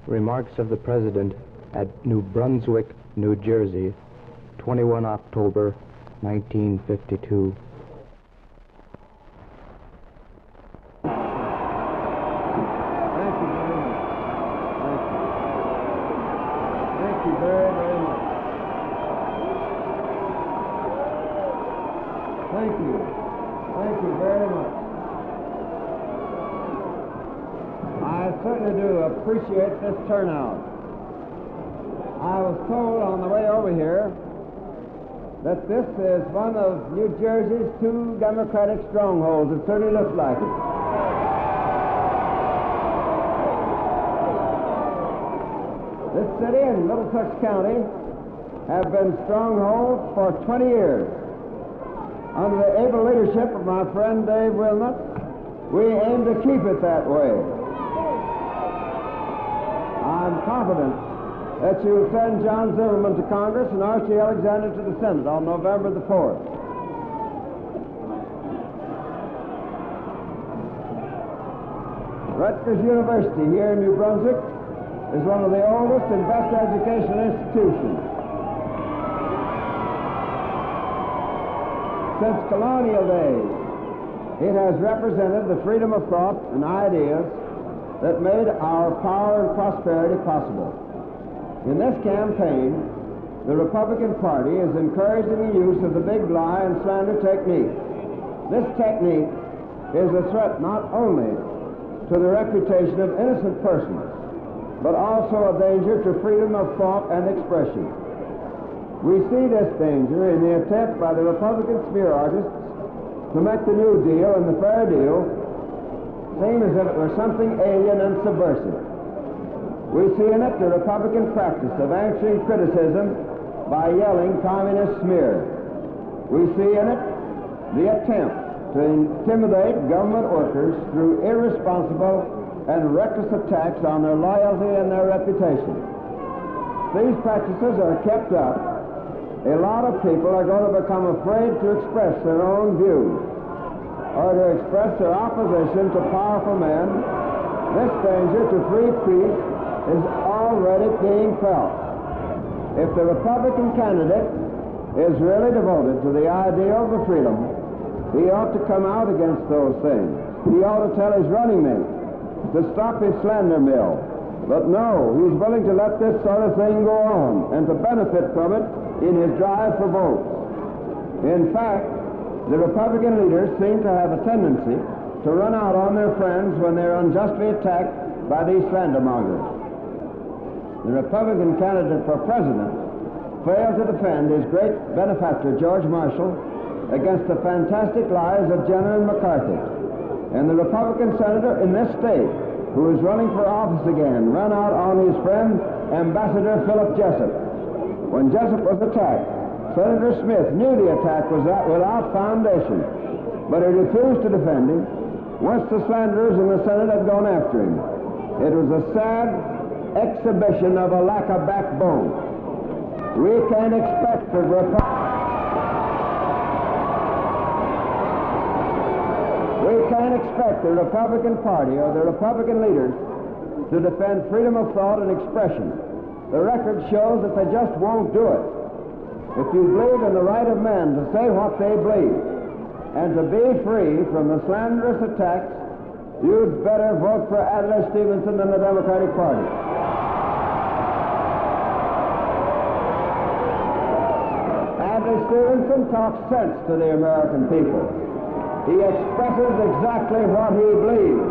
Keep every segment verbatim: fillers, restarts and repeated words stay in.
Remarks of the President at New Brunswick, New Jersey, twenty-first October nineteen fifty-two. Thank you very much. Thank you. Thank you very, very much. Thank you. Thank you very much. I certainly do appreciate this turnout. I was told on the way over here that this is one of New Jersey's two Democratic strongholds. It certainly looks like it. This city and Middlesex County have been strongholds for twenty years. Under the able leadership of my friend Dave Wilnut, we aim to keep it that way. I'm confident that you will send John Zimmerman to Congress and Archie Alexander to the Senate on November the fourth. Rutgers University here in New Brunswick is one of the oldest and best educational institutions. Since colonial days, it has represented the freedom of thought and ideas that made our power and prosperity possible. In this campaign, the Republican Party is encouraging the use of the big lie and slander technique. This technique is a threat not only to the reputation of innocent persons, but also a danger to freedom of thought and expression. We see this danger in the attempt by the Republican smear artists to make the New Deal and the Fair Deal seem as if it were something alien and subversive. We see in it the Republican practice of answering criticism by yelling communist smear. We see in it the attempt to intimidate government workers through irresponsible and reckless attacks on their loyalty and their reputation. These practices are kept up. A lot of people are going to become afraid to express their own views or to express their opposition to powerful men. This danger to free speech is already being felt. If the Republican candidate is really devoted to the ideals of freedom, he ought to come out against those things. He ought to tell his running mate to stop his slander mill. But no, he's willing to let this sort of thing go on and to benefit from it in his drive for votes. In fact, the Republican leaders seem to have a tendency to run out on their friends when they're unjustly attacked by these slandermongers. The Republican candidate for president failed to defend his great benefactor, George Marshall, against the fantastic lies of Jenner and McCarthy. And the Republican senator in this state, who is running for office again, ran out on his friend, Ambassador Philip Jessup. When Jessup was attacked, Senator Smith knew the attack was without foundation, but he refused to defend him once the slanderers in the Senate had gone after him. It was a sad exhibition of a lack of backbone. We can't expect the Republican We can't expect the Republican Party or the Republican leaders to defend freedom of thought and expression. The record shows that they just won't do it. If you believe in the right of men to say what they believe and to be free from the slanderous attacks, you'd better vote for Adlai Stevenson and the Democratic Party. Adlai Stevenson talks sense to the American people. He expresses exactly what he believes.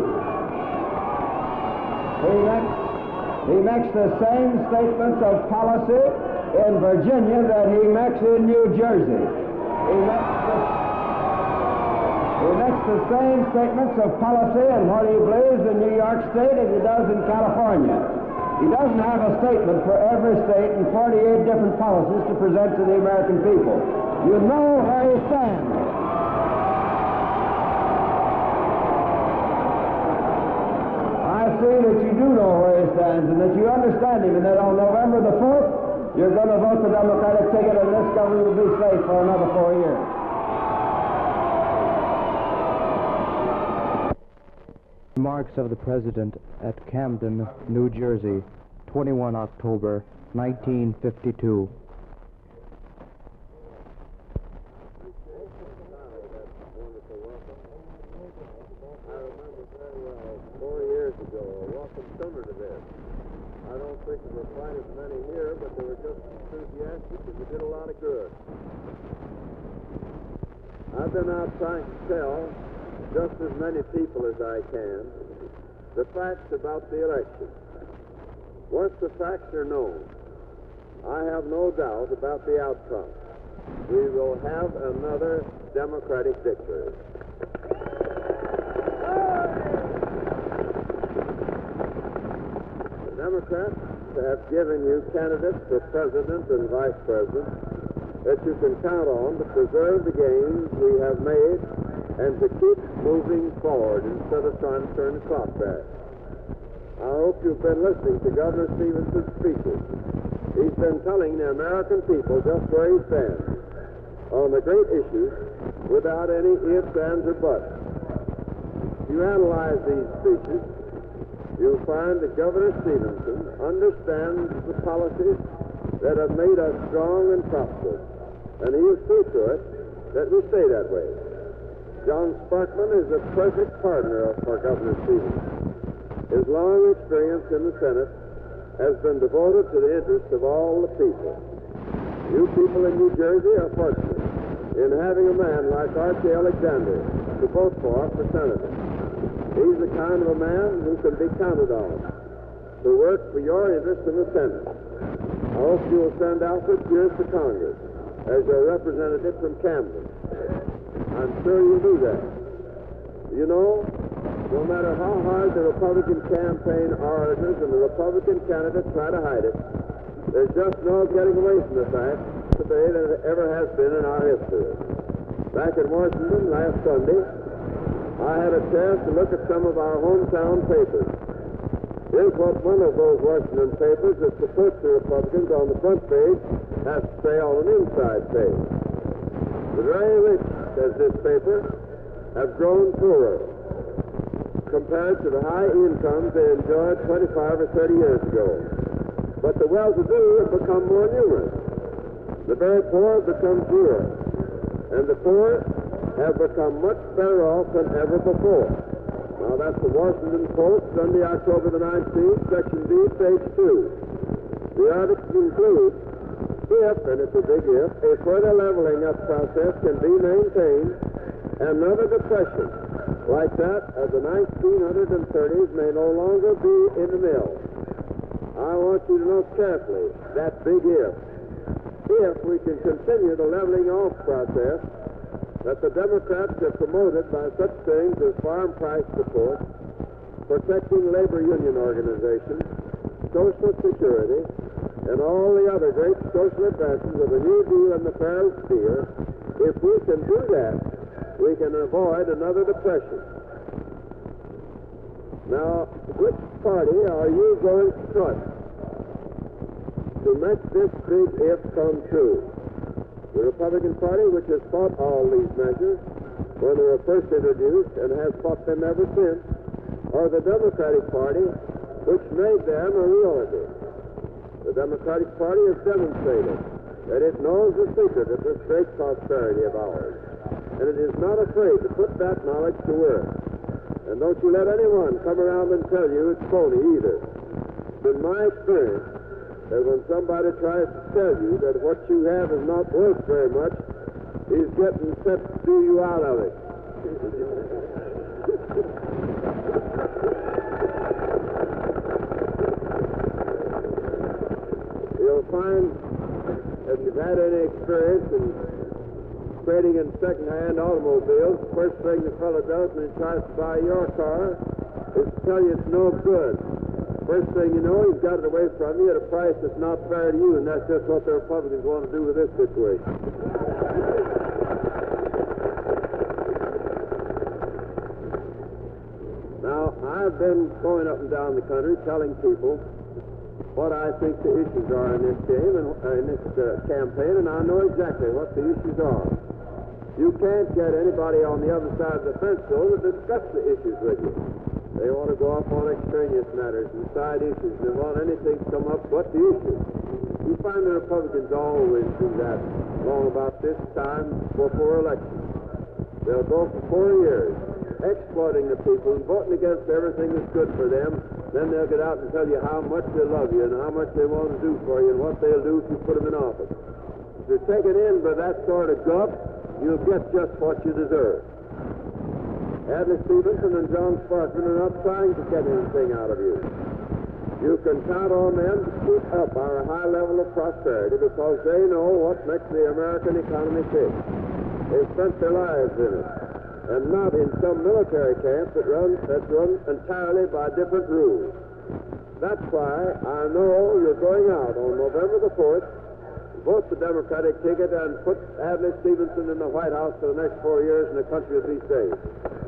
He makes, he makes the same statements of policy in Virginia that he makes in New Jersey. He makes the, he makes the same statements of policy and what he believes in New York State as he does in California. He doesn't have a statement for every state and forty-eight different policies to present to the American people. You know where he stands. I see that you do know where he stands and that you understand him, and that on November the fourth, you're going to vote the Democratic ticket, and this government will be safe for another four years. Remarks of the President at Camden, New Jersey, twenty-first October, nineteen fifty-two. Four years ago, a welcome summer to this. I don't think there were quite as many here, but they were just enthusiastic and they did a lot of good. I've been out trying to tell just as many people as I can the facts about the election. Once the facts are known, I have no doubt about the outcome. We will have another Democratic victory. Democrats have given you candidates for president and vice president that you can count on to preserve the gains we have made and to keep moving forward instead of trying to turn the clock back. I hope you've been listening to Governor Stevenson's speeches. He's been telling the American people just where he stands on the great issues without any ifs, ands, or buts. If you analyze these speeches, you'll find that Governor Stevenson understands the policies that have made us strong and prosperous, and he'll see to it that we stay that way. John Sparkman is a perfect partner for Governor Stevenson. His long experience in the Senate has been devoted to the interests of all the people. You people in New Jersey are fortunate in having a man like Archie Alexander to vote for for senator. He's the kind of a man who can be counted on to work for your interest in the Senate. I hope you will send Alfred Pierce to Congress as your representative from Camden. I'm sure you'll do that. You know, no matter how hard the Republican campaign orators and the Republican candidates try to hide it, there's just no getting away from the fact today that it ever has been in our history. Back in Washington last Sunday, I had a chance to look at some of our hometown papers. Here's what one of those Washington papers that supports the Republicans on the front page has to say on an inside page. The very rich, says this paper, have grown poorer compared to the high incomes they enjoyed twenty-five or thirty years ago. But the well-to-do have become more numerous. The very poor have become fewer. And the poor have become much better off than ever before. Now, that's the Washington Post, Sunday, October the nineteenth, Section B, page two. The article concludes, if, and it's a big if, a further leveling up process can be maintained, another depression like that of the nineteen thirties may no longer be in the mill. I want you to note carefully that big if. If we can continue the leveling off process that the Democrats have promoted by such things as farm price support, protecting labor union organizations, Social Security, and all the other great social advances of the New Deal and the Paris sphere, if we can do that, we can avoid another depression. Now, which party are you going to trust to make this big if come true? The Republican Party, which has fought all these measures when they were first introduced and has fought them ever since, or the Democratic Party, which made them a reality. The Democratic Party has demonstrated that it knows the secret of this great prosperity of ours, and it is not afraid to put that knowledge to work. And don't you let anyone come around and tell you it's phony either. It's been my experience that when somebody tries to tell you that what you have is not worth very much, he's getting set to do you out of it. You'll find if you've had any experience in trading in second-hand automobiles, the first thing the fellow does when he tries to buy your car is to tell you it's no good. First thing you know, he's got it away from you at a price that's not fair to you, and that's just what the Republicans want to do with this situation. Now, I've been going up and down the country telling people what I think the issues are in this game and uh, in this uh, campaign, and I know exactly what the issues are. You can't get anybody on the other side of the fence, though, to discuss the issues with you. They want to go off on extraneous matters and side issues. They want anything to come up but the issue. You find the Republicans always do that long about this time before election. They'll go for four years exploiting the people and voting against everything that's good for them. Then they'll get out and tell you how much they love you and how much they want to do for you and what they'll do if you put them in office. If you're taken in by that sort of guff, you'll get just what you deserve. Adlai Stevenson and John Sparkman are not trying to get anything out of you. You can count on them to keep up our high level of prosperity because they know what makes the American economy tick. They've spent their lives in it, and not in some military camp that runs that's run entirely by different rules. That's why I know you're going out on November the fourth, vote the Democratic ticket, and put Adlai Stevenson in the White House for the next four years, and the country will be saved.